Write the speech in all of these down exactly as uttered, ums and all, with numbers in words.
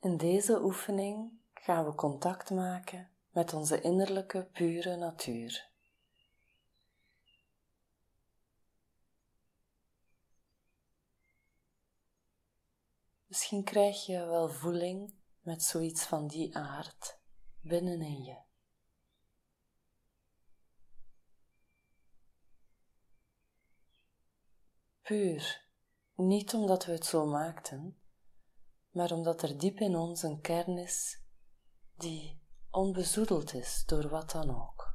In deze oefening gaan we contact maken met onze innerlijke pure natuur. Misschien krijg je wel voeling met zoiets van die aard binnenin je. Puur, niet omdat we het zo maakten, maar omdat er diep in ons een kern is die onbezoedeld is door wat dan ook.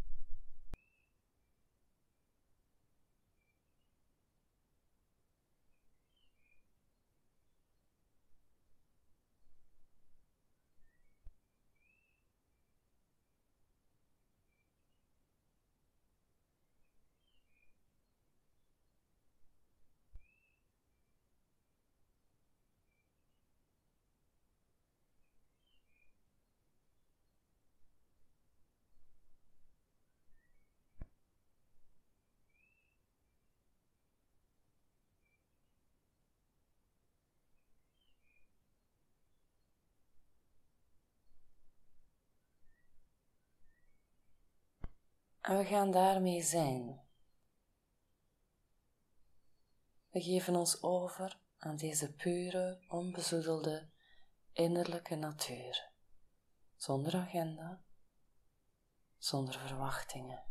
En we gaan daarmee zijn. We geven ons over aan deze pure, onbezoedelde, innerlijke natuur. Zonder agenda, zonder verwachtingen.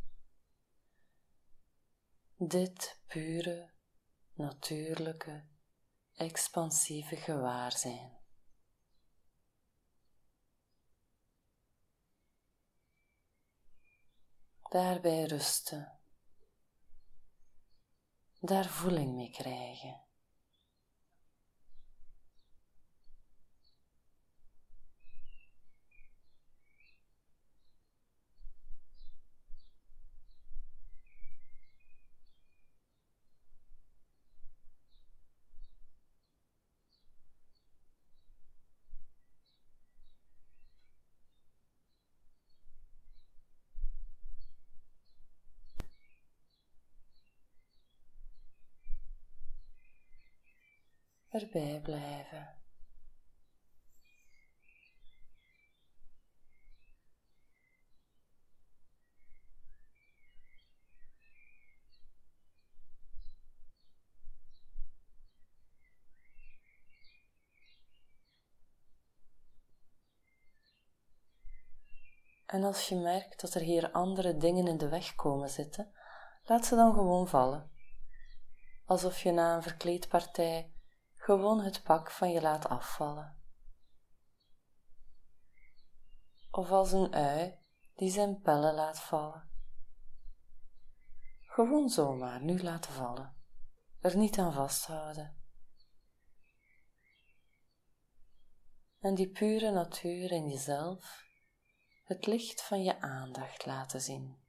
Dit pure, natuurlijke, expansieve gewaarzijn. Daarbij rusten, daar voeling mee krijgen. Erbij blijven. En als je merkt dat er hier andere dingen in de weg komen zitten, laat ze dan gewoon vallen. Alsof je na een verkleedpartij gewoon het pak van je laat afvallen. Of als een ui die zijn pellen laat vallen. Gewoon zomaar nu laten vallen. Er niet aan vasthouden. En die pure natuur in jezelf, het licht van je aandacht laten zien.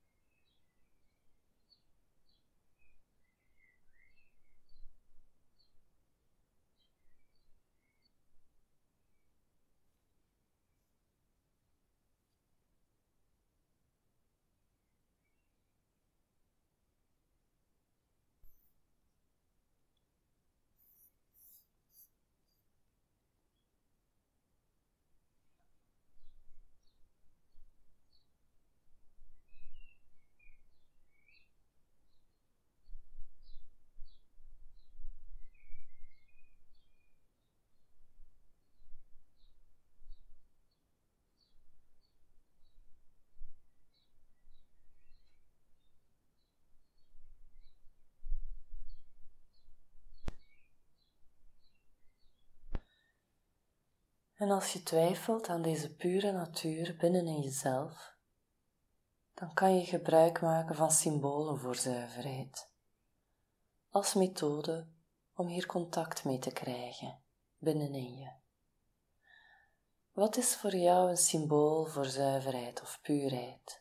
En als je twijfelt aan deze pure natuur binnenin jezelf, dan kan je gebruik maken van symbolen voor zuiverheid, als methode om hier contact mee te krijgen binnenin je. Wat is voor jou een symbool voor zuiverheid of puurheid?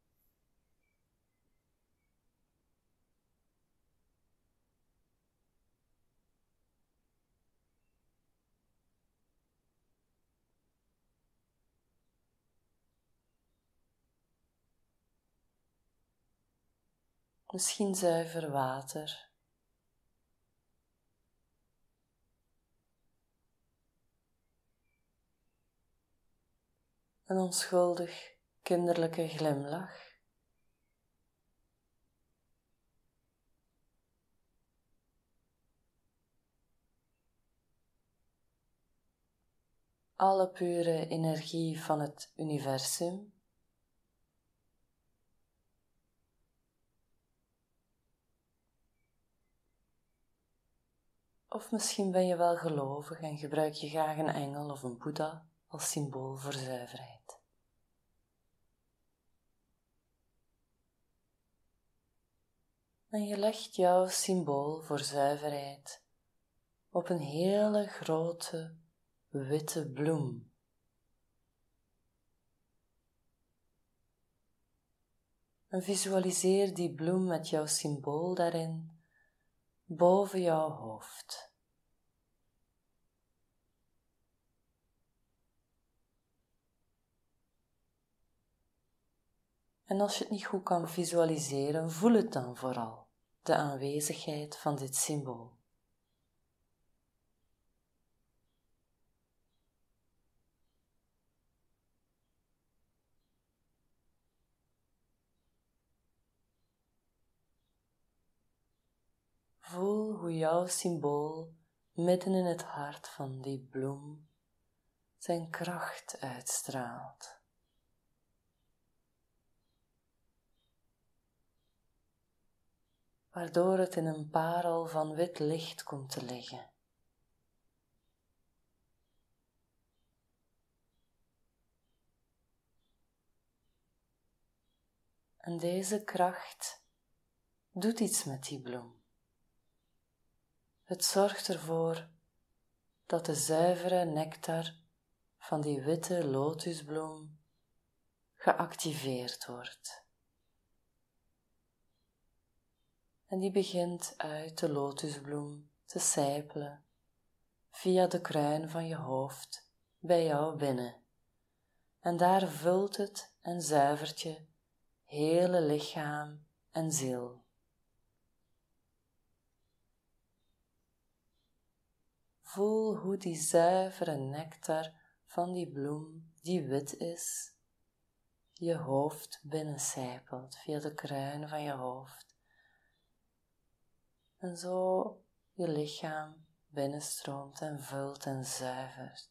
Misschien zuiver water. een onschuldig kinderlijke glimlach. Alle pure energie van het universum. Of misschien ben je wel gelovig en gebruik je graag een engel of een Boeddha als symbool voor zuiverheid. En je legt jouw symbool voor zuiverheid op een hele grote witte bloem. En visualiseer die bloem met jouw symbool daarin boven jouw hoofd. En als je het niet goed kan visualiseren, voel het dan vooral, de aanwezigheid van dit symbool. Voel hoe jouw symbool midden in het hart van die bloem zijn kracht uitstraalt. Waardoor het in een parel van wit licht komt te liggen. En deze kracht doet iets met die bloem. Het zorgt ervoor dat de zuivere nectar van die witte lotusbloem geactiveerd wordt. En die begint uit de lotusbloem te sijpelen via de kruin van je hoofd bij jou binnen. En daar vult het en zuivert je hele lichaam en ziel. Voel hoe die zuivere nectar van die bloem, die wit is, je hoofd binnensijpelt via de kruin van je hoofd. En zo je lichaam binnenstroomt en vult en zuivert.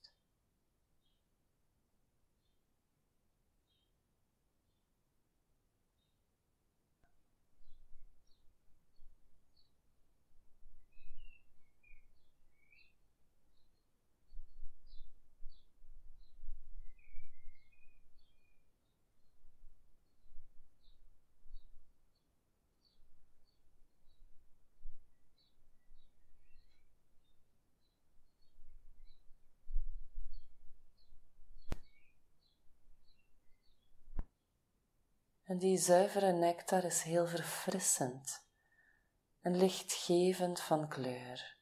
En die zuivere nectar is heel verfrissend en lichtgevend van kleur.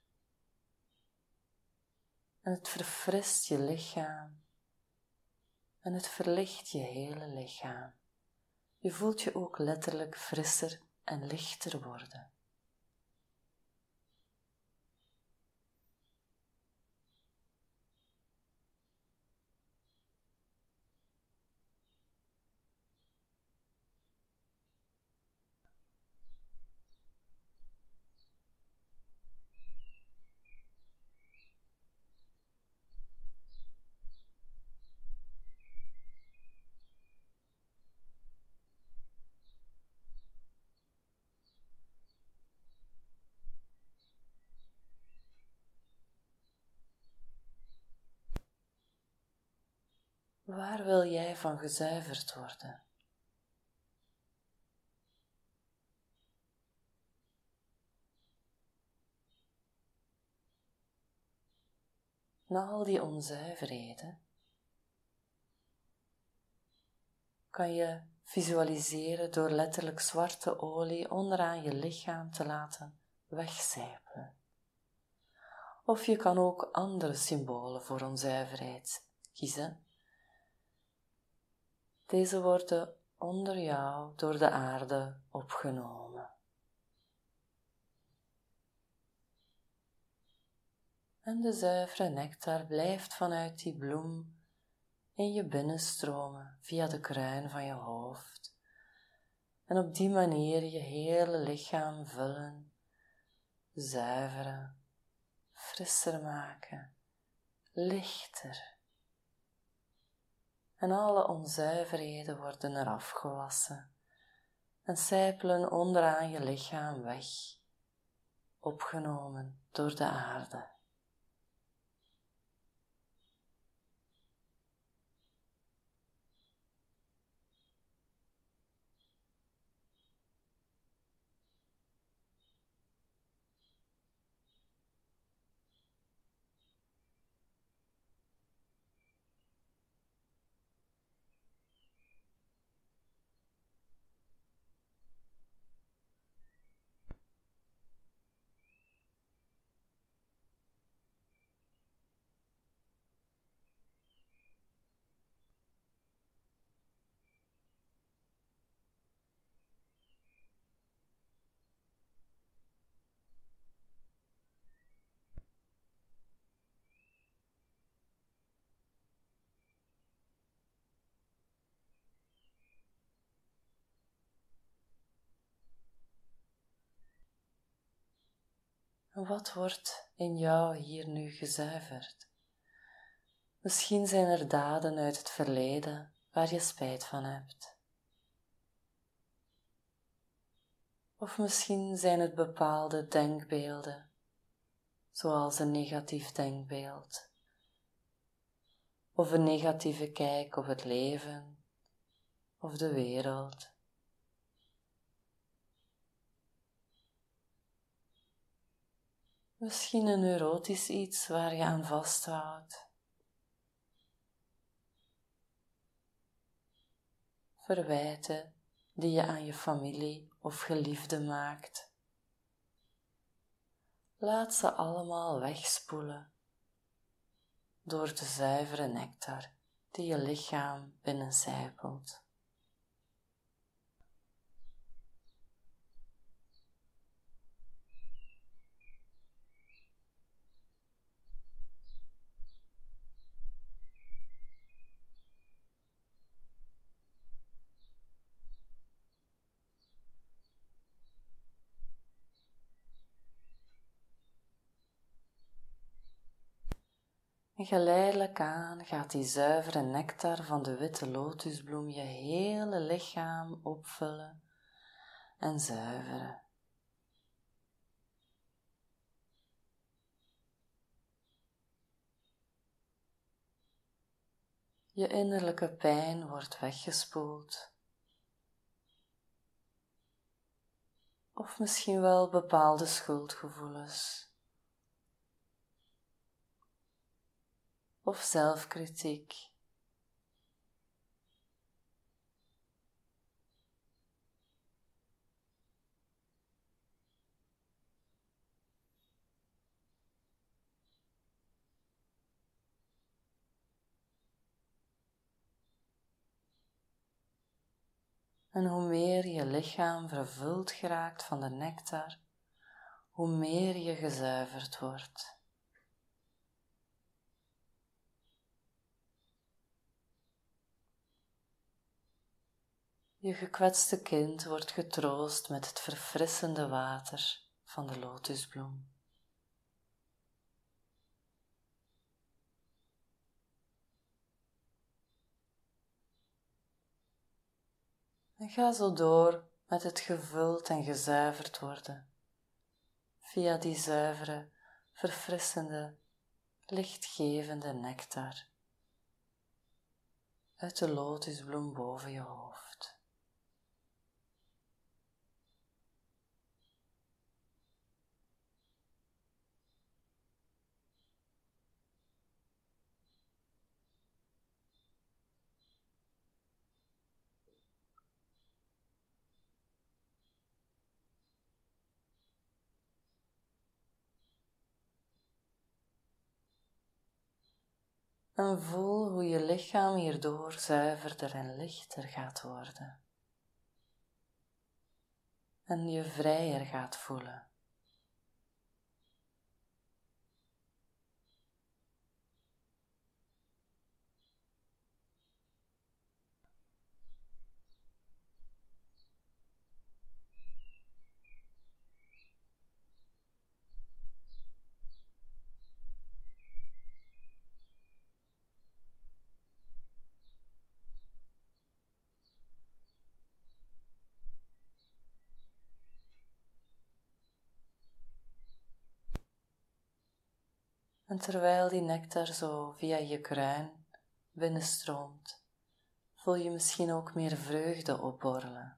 En het verfrist je lichaam en het verlicht je hele lichaam. Je voelt je ook letterlijk frisser en lichter worden. Waar wil jij van gezuiverd worden? Na al die onzuiverheden kan je visualiseren door letterlijk zwarte olie onderaan je lichaam te laten wegcijpelen. Of je kan ook andere symbolen voor onzuiverheid kiezen. Deze worden onder jou door de aarde opgenomen. En de zuivere nectar blijft vanuit die bloem in je binnenstromen via de kruin van je hoofd en op die manier je hele lichaam vullen, zuiveren, frisser maken, lichter. En alle onzuiverheden worden eraf gewassen en sijpelen onderaan je lichaam weg, opgenomen door de aarde. En wat wordt in jou hier nu gezuiverd? Misschien zijn er daden uit het verleden waar je spijt van hebt. Of misschien zijn het bepaalde denkbeelden, zoals een negatief denkbeeld, of een negatieve kijk op het leven of de wereld. Misschien een neurotisch iets waar je aan vasthoudt. Verwijten die je aan je familie of geliefde maakt. Laat ze allemaal wegspoelen door de zuivere nectar die je lichaam binnencijpelt. En geleidelijk aan gaat die zuivere nectar van de witte lotusbloem je hele lichaam opvullen en zuiveren. Je innerlijke pijn wordt weggespoeld. Of misschien wel bepaalde schuldgevoelens. Of zelfkritiek. En hoe meer je lichaam vervuld geraakt van de nectar, hoe meer je gezuiverd wordt. Je gekwetste kind wordt getroost met het verfrissende water van de lotusbloem. En ga zo door met het gevuld en gezuiverd worden, via die zuivere, verfrissende, lichtgevende nectar uit de lotusbloem boven je hoofd. En voel hoe je lichaam hierdoor zuiverder en lichter gaat worden. En je vrijer gaat voelen. En terwijl die nectar zo via je kruin binnenstroomt, voel je misschien ook meer vreugde opborrelen.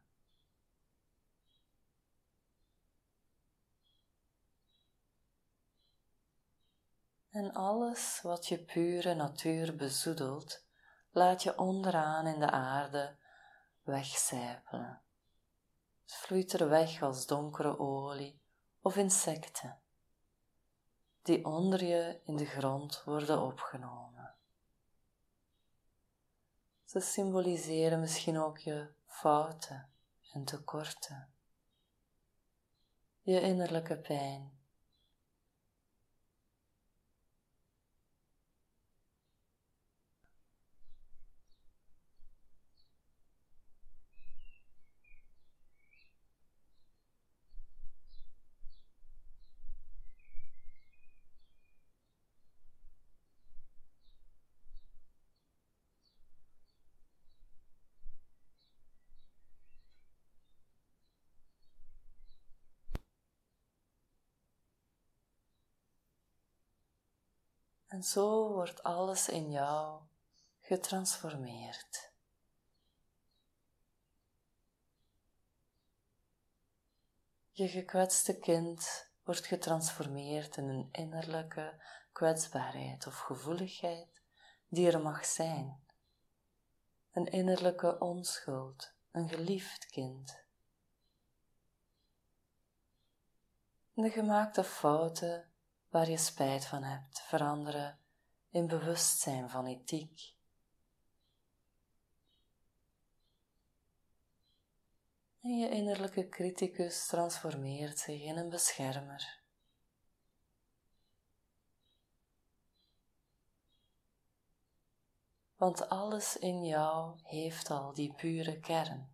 En alles wat je pure natuur bezoedelt, laat je onderaan in de aarde wegcijpelen. Het vloeit er weg als donkere olie of insecten, die onder je in de grond worden opgenomen. Ze symboliseren misschien ook je fouten en tekorten, je innerlijke pijn. En zo wordt alles in jou getransformeerd. Je gekwetste kind wordt getransformeerd in een innerlijke kwetsbaarheid of gevoeligheid die er mag zijn. Een innerlijke onschuld, een geliefd kind. De gemaakte fouten waar je spijt van hebt, veranderen in bewustzijn van ethiek. En je innerlijke criticus transformeert zich in een beschermer. Want alles in jou heeft al die pure kern.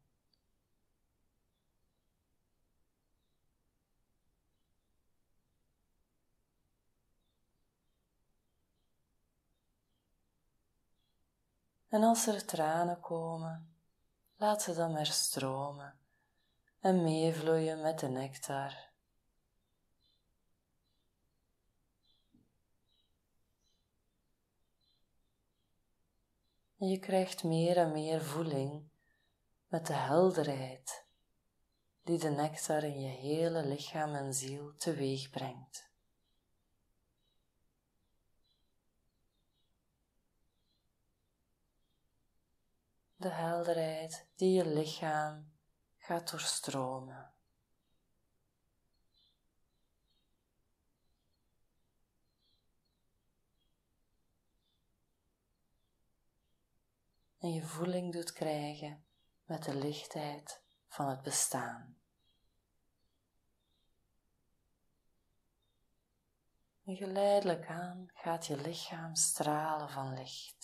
En als er tranen komen, laat ze dan maar stromen en meevloeien met de nectar. En je krijgt meer en meer voeling met de helderheid die de nectar in je hele lichaam en ziel teweeg brengt. De helderheid die je lichaam gaat doorstromen. En je voeling doet krijgen met de lichtheid van het bestaan. En geleidelijk aan gaat je lichaam stralen van licht.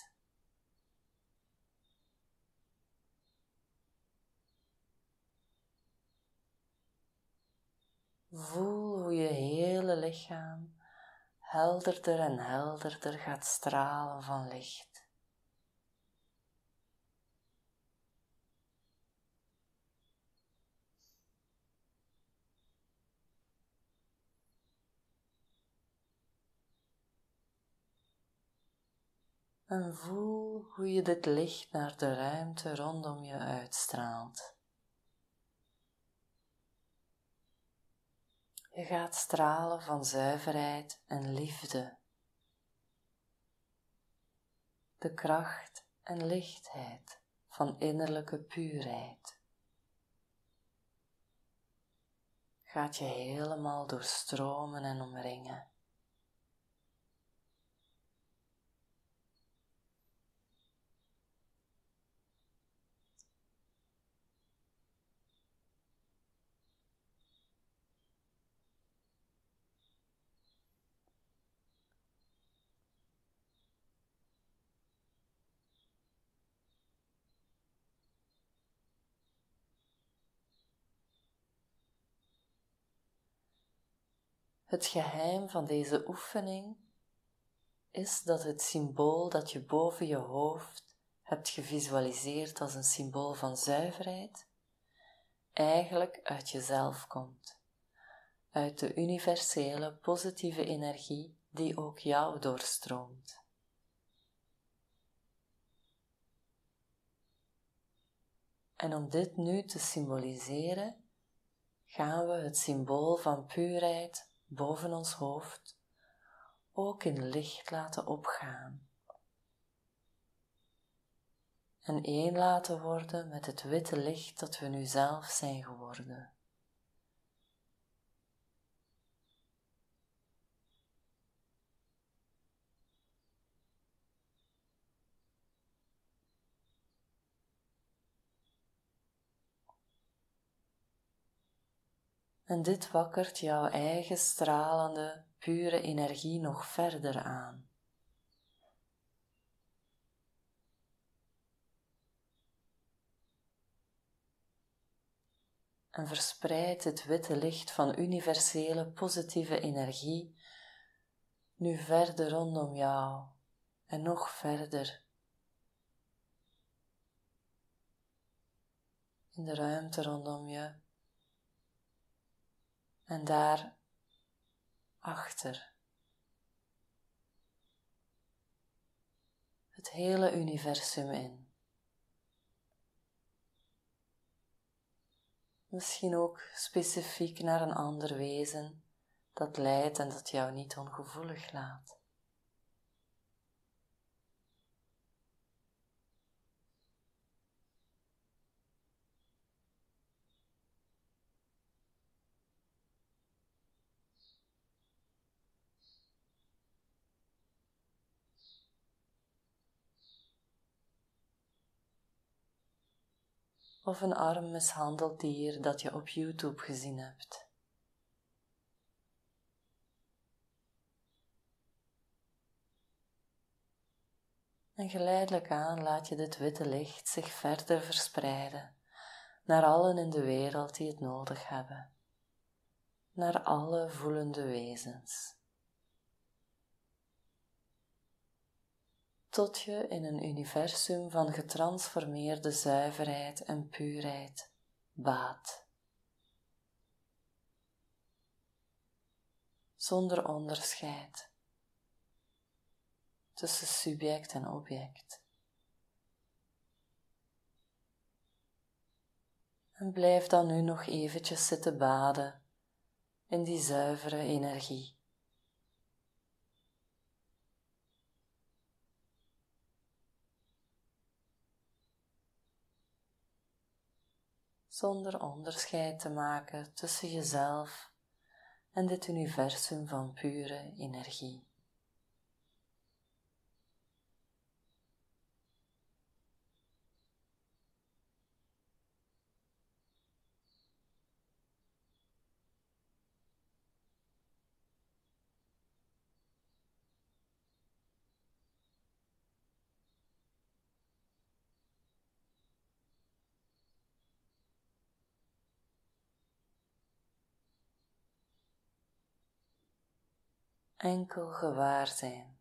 Voel hoe je hele lichaam helderder en helderder gaat stralen van licht. En voel hoe je dit licht naar de ruimte rondom je uitstraalt. Je gaat stralen van zuiverheid en liefde. De kracht en lichtheid van innerlijke puurheid gaat je helemaal doorstromen en omringen. Het geheim van deze oefening is dat het symbool dat je boven je hoofd hebt gevisualiseerd als een symbool van zuiverheid, eigenlijk uit jezelf komt, uit de universele positieve energie die ook jou doorstroomt. En om dit nu te symboliseren, gaan we het symbool van puurheid boven ons hoofd ook in licht laten opgaan. En één laten worden met het witte licht dat we nu zelf zijn geworden. En dit wakkert jouw eigen stralende, pure energie nog verder aan. En verspreidt het witte licht van universele positieve energie nu verder rondom jou en nog verder in de ruimte rondom je en daar achter het hele universum in. Misschien ook specifiek naar een ander wezen dat lijdt en dat jou niet ongevoelig laat. Of een arm mishandeld dier dat je op YouTube gezien hebt. En geleidelijk aan laat je dit witte licht zich verder verspreiden naar allen in de wereld die het nodig hebben, naar alle voelende wezens. Tot je in een universum van getransformeerde zuiverheid en puurheid baat. Zonder onderscheid tussen subject en object. En blijf dan nu nog eventjes zitten baden in die zuivere energie. Zonder onderscheid te maken tussen jezelf en dit universum van pure energie. Enkel gewaarzijn